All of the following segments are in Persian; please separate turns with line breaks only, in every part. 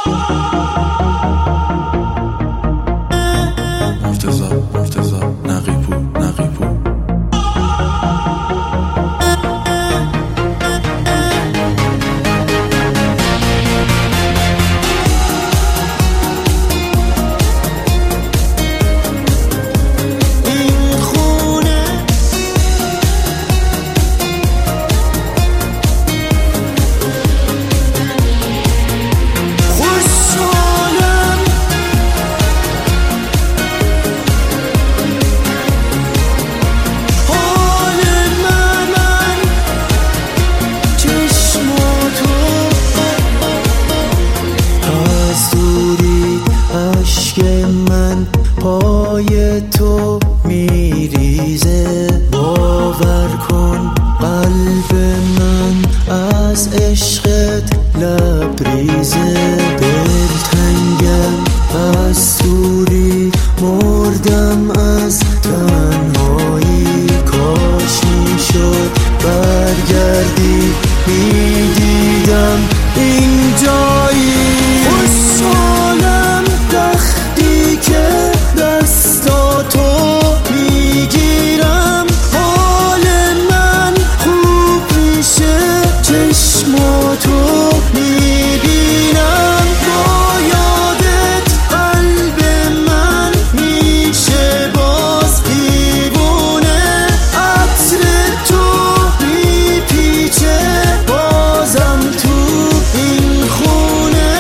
مرتضی نقیبو من پای تو میریزه، باور کن قلب من از عشقت لبریزه. دلتنگم از دوری، مردم از تنهایی، کاش میشد برگردی میدیدم این جایی. خوشحالم وقتی که دستاتو میگیرم، حال من خوب میشه، چشماتو میبینم، با یادت قلب من میشه باز دیوونه. عطر تو میپیچه بازم تو این خونه.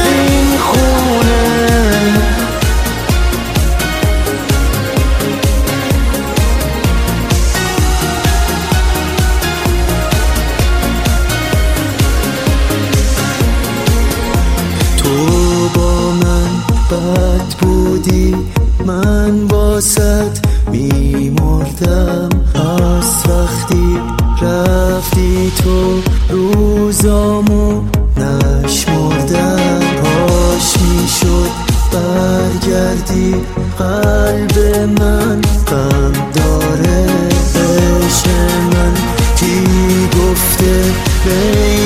تو با من بد بودی، من واسط میمردم. از وقتی رفتی تو روزامو نشمردم. کاش میشد برگردی، قلب من غم داره. عشق من کی گفته